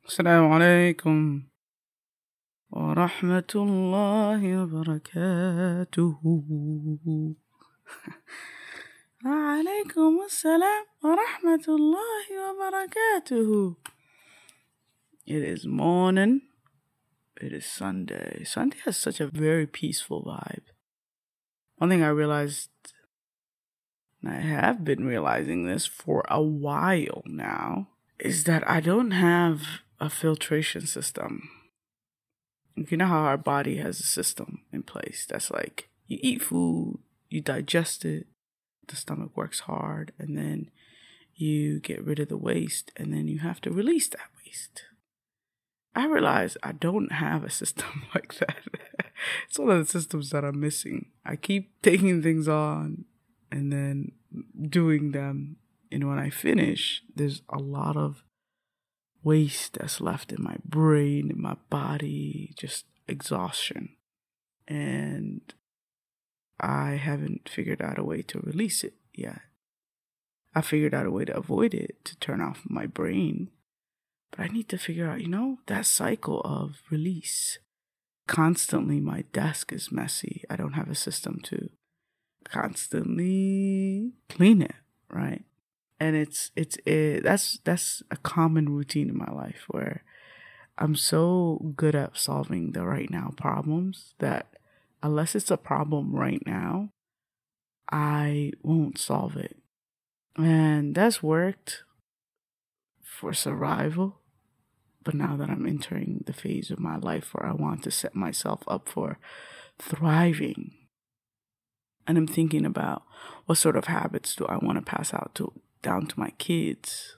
السلام عليكم ورحمة الله وبركاته. وعليكم السلام ورحمة الله وبركاته. It is morning. It is Sunday. Sunday has such a very peaceful vibe. One thing I realized, and I have been realizing this for a while now, is that I don't have a filtration system. You know how our body has a system in place that's like you eat food, you digest it, the stomach works hard, and then you get rid of the waste, and then you have to release that waste. I realize I don't have a system like that. It's one of the systems that I'm missing. I keep taking things on and then doing them, and when I finish, there's a lot of waste that's left in my brain, in my body, just exhaustion. And I haven't figured out a way to release it yet. I figured out a way to avoid it, to turn off my brain. But I need to figure out, that cycle of release. Constantly, my desk is messy. I don't have a system to constantly clean it, right? And that's a common routine in my life where I'm so good at solving the right now problems that unless it's a problem right now, I won't solve it. And that's worked for survival. But now that I'm entering the phase of my life where I want to set myself up for thriving, and I'm thinking about what sort of habits do I want to pass down to my kids,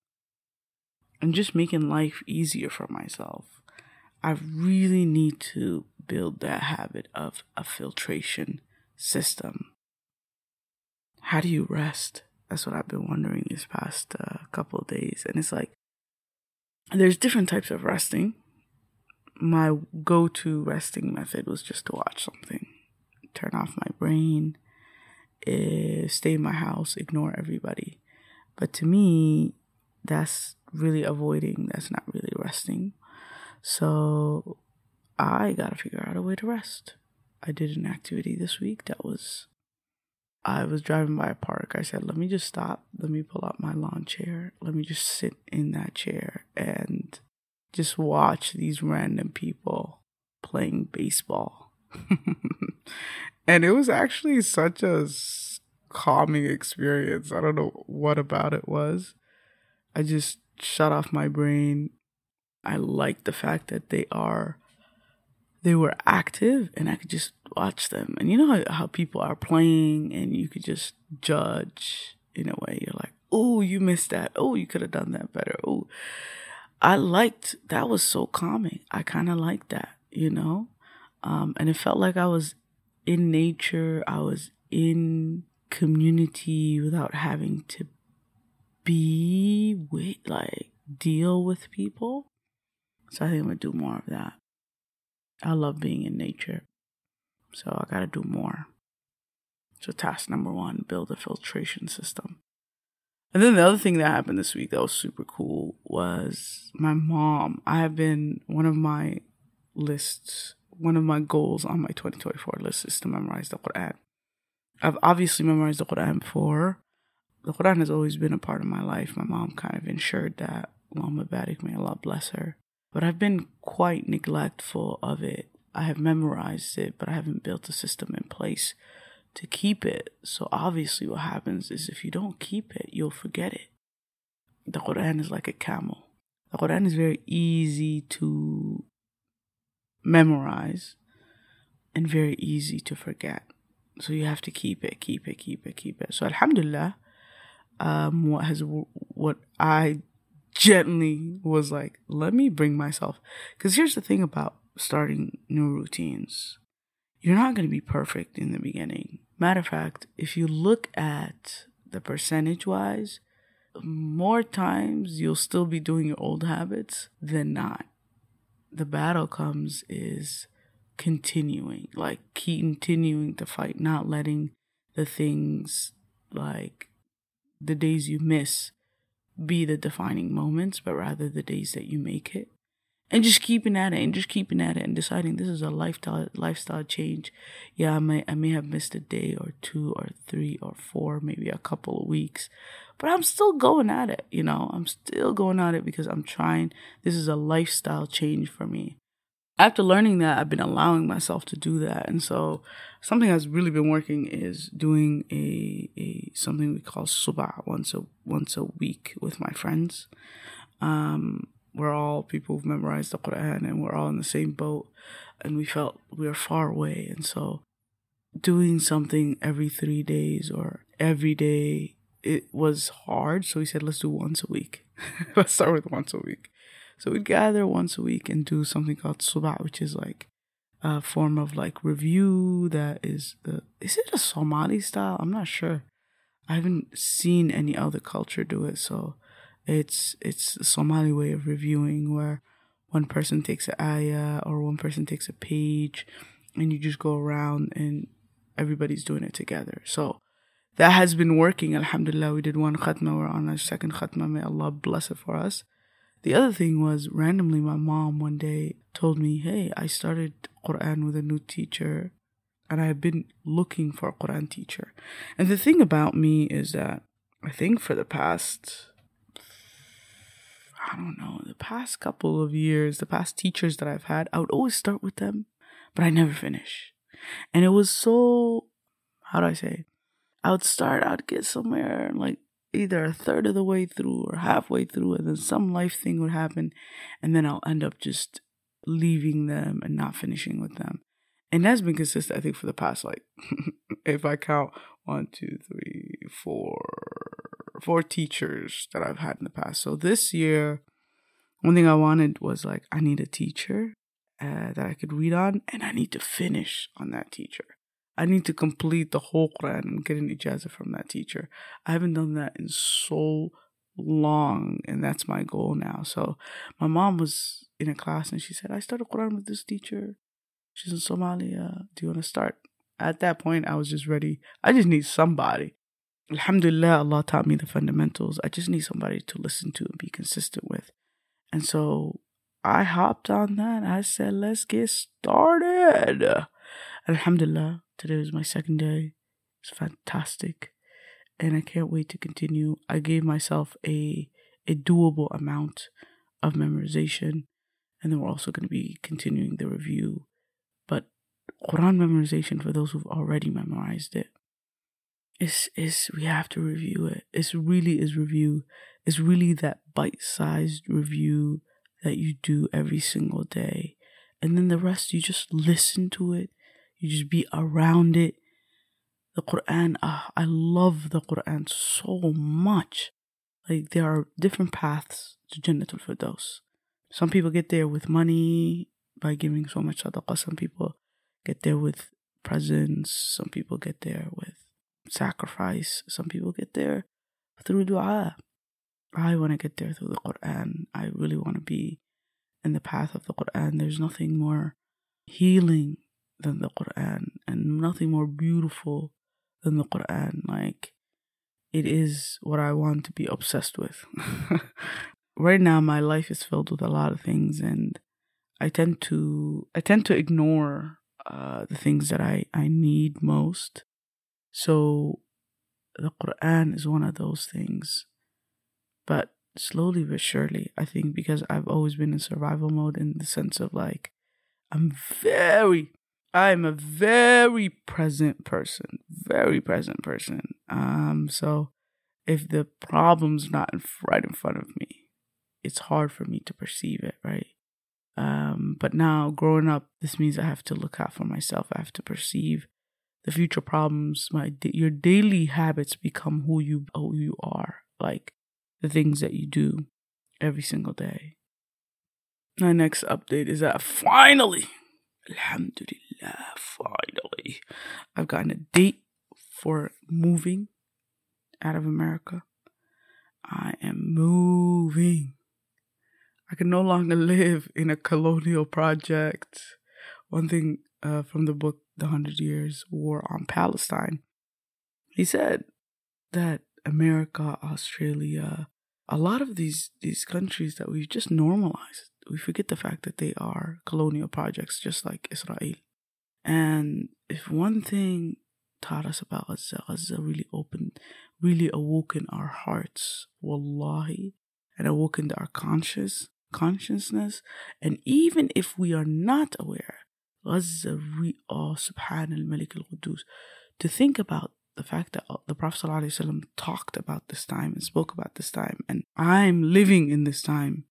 and just making life easier for myself, I really need to build that habit of a filtration system. How do you rest? That's what I've been wondering these past couple of days. And it's like, there's different types of resting. My go-to resting method was just to watch something, turn off my brain, stay in my house, ignore everybody. But to me, that's really avoiding, that's not really resting. So I gotta figure out a way to rest. I did an activity this week I was driving by a park. I said, let me just stop. Let me pull out my lawn chair. Let me just sit in that chair and just watch these random people playing baseball. And it was actually such a calming experience. I don't know what about it was. I just shut off my brain. I liked the fact that they were active and I could just watch them. And you know how people are playing and you could just judge in a way. You're like, oh, you missed that. Oh, you could have done that better. Oh, that was so calming. I kind of liked that, and it felt like I was in nature. I was in community without having to deal with people. So I think I'm going to do more of that. I love being in nature, so I gotta do more. So task number 1, build a filtration system. And then the other thing that happened this week that was super cool was my mom. One of my goals on my 2024 list is to memorize the Quran. I've obviously memorized the Quran before. The Quran has always been a part of my life. My mom kind of ensured that. Allahumma barik, may Allah bless her. But I've been quite neglectful of it. I have memorized it, but I haven't built a system in place to keep it. So obviously what happens is if you don't keep it, you'll forget it. The Quran is like a camel. The Quran is very easy to memorize and very easy to forget. So you have to keep it. So alhamdulillah, what I gently was like, let me bring myself, because here's the thing about starting new routines. You're not going to be perfect in the beginning. Matter of fact, if you look at the percentage wise, more times you'll still be doing your old habits than not. The battle comes is continuing to fight, not letting the things like the days you miss be the defining moments, but rather the days that you make it. And just keeping at it and just keeping at it and deciding this is a lifestyle change. Yeah, I may have missed a day or two or three or four, maybe a couple of weeks, but I'm still going at it, you know. I'm still going at it because I'm trying. This is a lifestyle change for me. After learning that, I've been allowing myself to do that. And so something that's really been working is doing a something we call subah once a week with my friends. We're all people who've memorized the Quran and we're all in the same boat, and we felt we were far away. And so doing something every 3 days or every day, it was hard. So we said, let's do once a week. Let's start with once a week. So we'd gather once a week and do something called subah, which is like a form of like review that is it a Somali style? I'm not sure. I haven't seen any other culture do it. So it's a Somali way of reviewing where one person takes an ayah or one person takes a page and you just go around and everybody's doing it together. So that has been working. Alhamdulillah, we did one khatma. We're on our second khatma. May Allah bless it for us. The other thing was, randomly, my mom one day told me, hey, I started Quran with a new teacher and I have been looking for a Quran teacher. And the thing about me is that I think for the past, the past couple of years, the past teachers that I've had, I would always start with them, but I never finish. And it was so, how do I say? I'd get somewhere like either a third of the way through or halfway through, and then some life thing would happen, and then I'll end up just leaving them and not finishing with them. And that's been consistent, I think, for the past, like, if I count 1, 2, 3, 4 teachers that I've had in the past. So this year, one thing I wanted was, like, I need a teacher that I could read on, and I need to finish on that teacher. I need to complete the whole Quran and get an ijazah from that teacher. I haven't done that in so long, and that's my goal now. So my mom was in a class, and she said, I started Quran with this teacher. She's in Somalia. Do you want to start? At that point, I was just ready. I just need somebody. Alhamdulillah, Allah taught me the fundamentals. I just need somebody to listen to and be consistent with. And so I hopped on that. I said, let's get started. Alhamdulillah, today was my second day. It's fantastic. And I can't wait to continue. I gave myself a doable amount of memorization. And then we're also going to be continuing the review. But Quran memorization, for those who've already memorized it, is we have to review it. It really is review. It's really that bite-sized review that you do every single day. And then the rest, you just listen to it. You just be around it. The Quran, I love the Quran so much. Like, there are different paths to Jannatul Firdaus. Some people get there with money by giving so much sadaqah. Some people get there with presents. Some people get there with sacrifice. Some people get there through dua. I want to get there through the Quran. I really want to be in the path of the Quran. There's nothing more healing than the Quran, and nothing more beautiful than the Quran. Like, it is what I want to be obsessed with. Right now, my life is filled with a lot of things, and I tend to ignore the things that I need most. So the Quran is one of those things. But slowly but surely, I think, because I've always been in survival mode, in the sense of, like, I'm a very present person. Very present person. So if the problem's not right in front of me, it's hard for me to perceive it, right? But now, growing up, this means I have to look out for myself. I have to perceive the future problems. Your daily habits become who you are. Like, the things that you do every single day. My next update is that finally, alhamdulillah, finally, I've gotten a date for moving out of America. I am moving. I can no longer live in a colonial project. One thing from the book, The 100 Years War on Palestine, he said that America, Australia, a lot of these countries that we've just normalized, we forget the fact that they are colonial projects, just like Israel. And if one thing taught us about Gaza really awoken our hearts, wallahi, and awokened our consciousness. And even if we are not aware, Gaza, Subhan al-Malik al-Qudus, to think about the fact that the Prophet ﷺ talked about this time and spoke about this time, and I'm living in this time.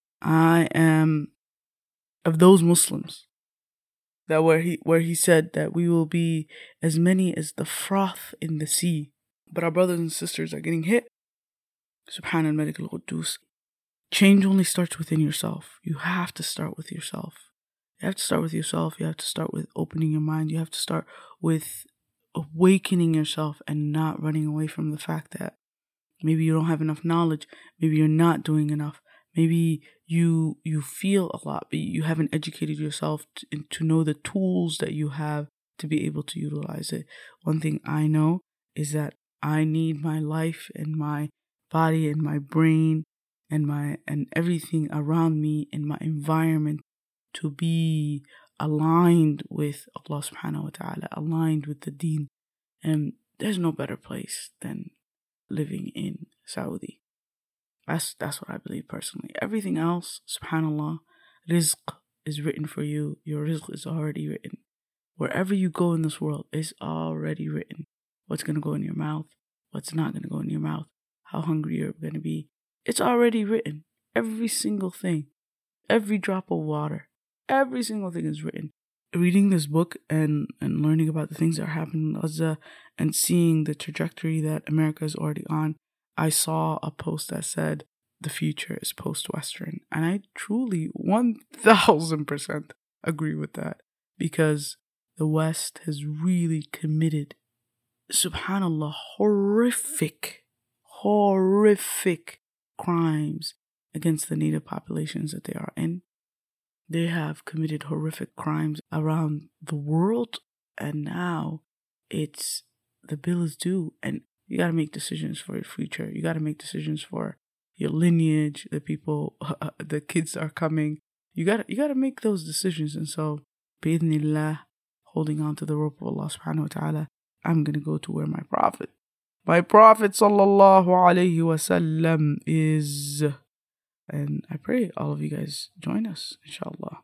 I am of those Muslims that where he said that we will be as many as the froth in the sea, but our brothers and sisters are getting hit. Subhan al-Malik al-Qudus. Change only starts within yourself. You have to start with yourself. You have to start with yourself. You have to start with opening your mind. You have to start with awakening yourself and not running away from the fact that maybe you don't have enough knowledge. Maybe you're not doing enough. Maybe you feel a lot, but you haven't educated yourself to know the tools that you have to be able to utilize it. One thing I know is that I need my life and my body and my brain and everything around me and my environment to be aligned with Allah subhanahu wa ta'ala, aligned with the deen. And there's no better place than living in Saudi. That's what I believe personally. Everything else, subhanallah, rizq is written for you. Your rizq is already written. Wherever you go in this world, it's already written. What's going to go in your mouth, what's not going to go in your mouth, how hungry you're going to be. It's already written. Every single thing, every drop of water, every single thing is written. Reading this book and learning about the things that are happening in Gaza and seeing the trajectory that America is already on, I saw a post that said the future is post-Western. And I truly 1000% agree with that, because the West has really committed, subhanallah, horrific crimes against the native populations that they are in. They have committed horrific crimes around the world, and now the bill is due, and you got to make decisions for your future. You got to make decisions for your lineage, the people, the kids that are coming. You got to make those decisions. And so, bi'idhnillah, holding on to the rope of Allah subhanahu wa ta'ala, I'm going to go to where my Prophet sallallahu alayhi wasallam is. And I pray all of you guys join us, inshallah.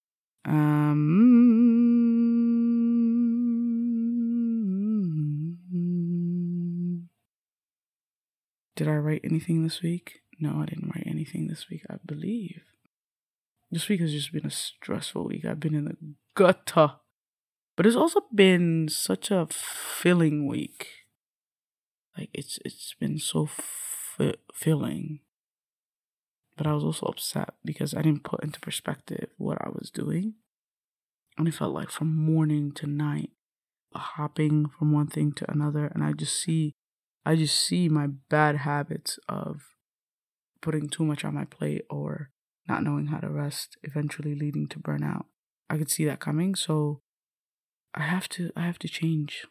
Did I write anything this week? No, I didn't write anything this week, I believe. This week has just been a stressful week. I've been in the gutter. But it's also been such a filling week. Like, it's been so filling. But I was also upset because I didn't put into perspective what I was doing. And it felt like from morning to night, hopping from one thing to another. And I just see my bad habits of putting too much on my plate or not knowing how to rest, eventually leading to burnout. I could see that coming, so I have to change.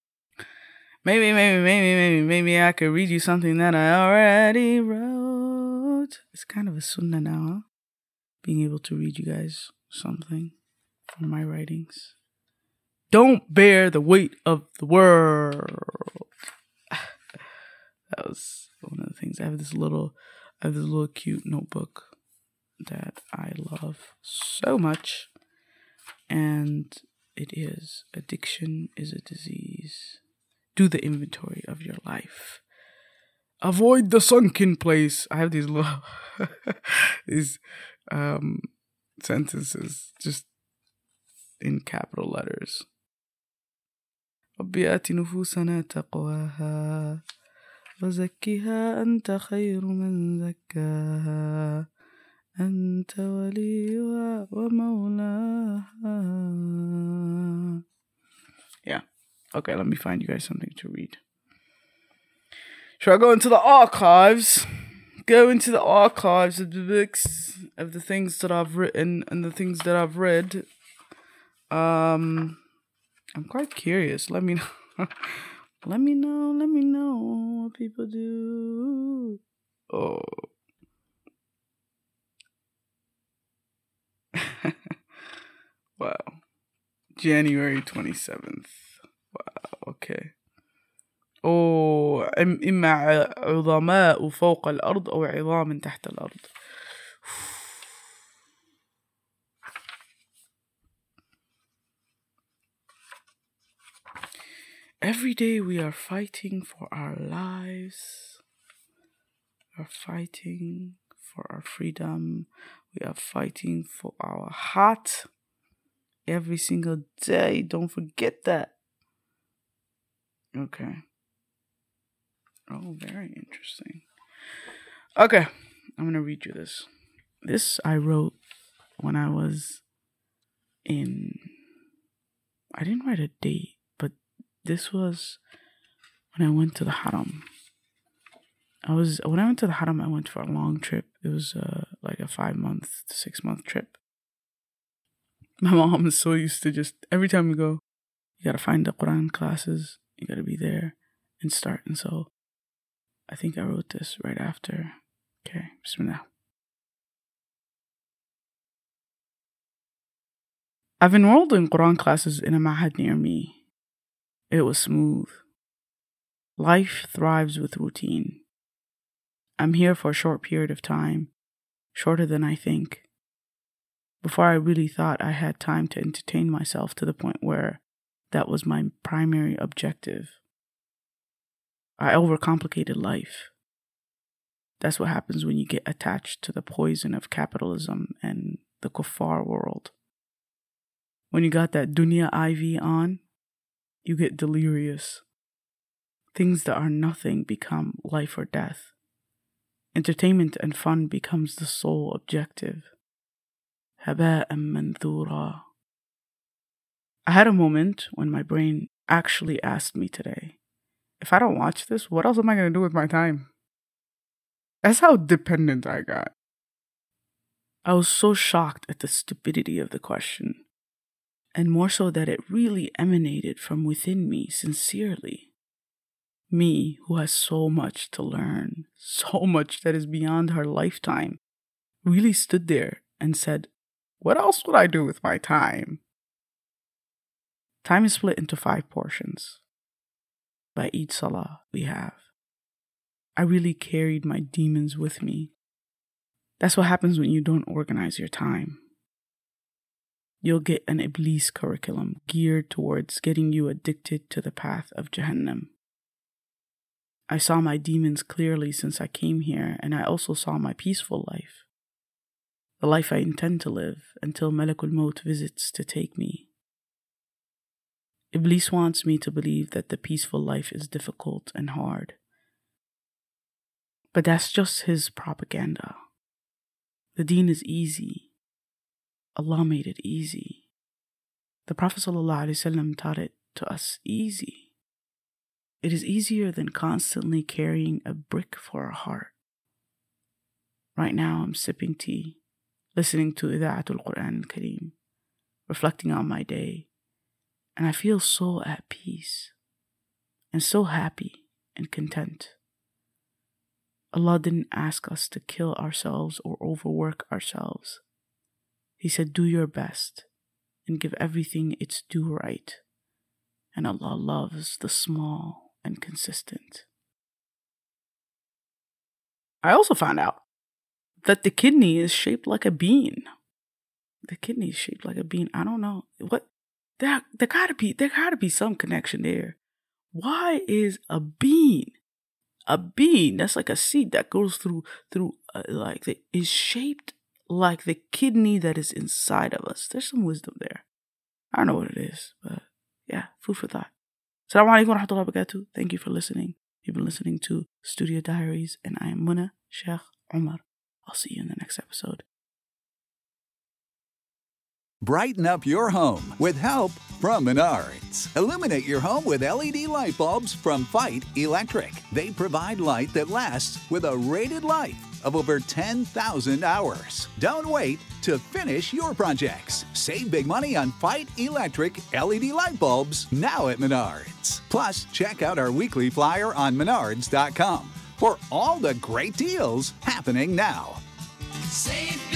Maybe I could read you something that I already wrote. It's kind of a sunnah now, huh? Being able to read you guys something from my writings. Don't bear the weight of the world. That was one of the things. I have this little cute notebook that I love so much. And it is, addiction is a disease. Do the inventory of your life. Avoid the sunken place. I have these little these sentences just in capital letters. ربي آت نفوسنا تقواها وزكها أنت خير من زكاها أنت وليها ومولاها. Yeah. Okay, let me find you guys something to read. Should I go into the archives? Go into the archives of the books, of the things that I've written and the things that I've read. I'm quite curious. Let me know. Let me know what people do. Oh. Wow. January 27th. Wow, okay. إما عظماء فوق الأرض أو عظام تحت الأرض. Every day we are fighting for our lives. We are fighting for our freedom. We are fighting for our heart. Every single day. Don't forget that. Okay. Oh, very interesting. Okay. I'm going to read you this. This I wrote when I was in... I didn't write a date, but this was when I went to the Haram. When I went to the Haram, I went for a long trip. It was like a 5-month to 6-month trip. My mom is so used to just, every time we go, you gotta find the Quran classes, you gotta be there and start. And so I think I wrote this right after. Okay, Bismillah. I've enrolled in Quran classes in a mahad near me. It was smooth. Life thrives with routine. I'm here for a short period of time, shorter than I think. Before I really thought I had time to entertain myself to the point where that was my primary objective. I overcomplicated life. That's what happens when you get attached to the poison of capitalism and the kuffar world. When you got that dunya IV on, you get delirious. Things that are nothing become life or death. Entertainment and fun becomes the sole objective. Haba'an manthura. I had a moment when my brain actually asked me today, if I don't watch this, what else am I going to do with my time? That's how dependent I got. I was so shocked at the stupidity of the question, and more so that it really emanated from within me sincerely. Me, who has so much to learn, so much that is beyond her lifetime, really stood there and said, what else would I do with my time? Time is split into 5 portions. By each salah we have. I really carried my demons with me. That's what happens when you don't organize your time. You'll get an Iblis curriculum geared towards getting you addicted to the path of Jahannam. I saw my demons clearly since I came here, and I also saw my peaceful life. The life I intend to live until Malakul Maut visits to take me. Iblis wants me to believe that the peaceful life is difficult and hard. But that's just his propaganda. The deen is easy. Allah made it easy. The Prophet ﷺ taught it to us easy. It is easier than constantly carrying a brick for a heart. Right now I'm sipping tea, listening to Ida'atul Quran al-Kareem, reflecting on my day, and I feel so at peace and so happy and content. Allah didn't ask us to kill ourselves or overwork ourselves. He said, do your best and give everything its due right. And Allah loves the small and consistent. I also found out that the kidney is shaped like a bean. The kidney is shaped like a bean. I don't know what. There gotta be some connection there. Why is a bean? A bean, that's like a seed that goes through is shaped like the kidney that is inside of us. There's some wisdom there. I don't know what it is, but yeah, food for thought. Assalamu alaikum wa rahmatullahi wa barakatuh. Thank you for listening. You've been listening to Studio Diaries, and I am Muna Sheikh Omar. I'll see you in the next episode. Brighten up your home with help from Menards. Illuminate your home with LED light bulbs from Fight Electric. They provide light that lasts with a rated life of over 10,000 hours. Don't wait to finish your projects. Save big money on Fight Electric LED light bulbs now at Menards. Plus, check out our weekly flyer on Menards.com. for all the great deals happening now. Save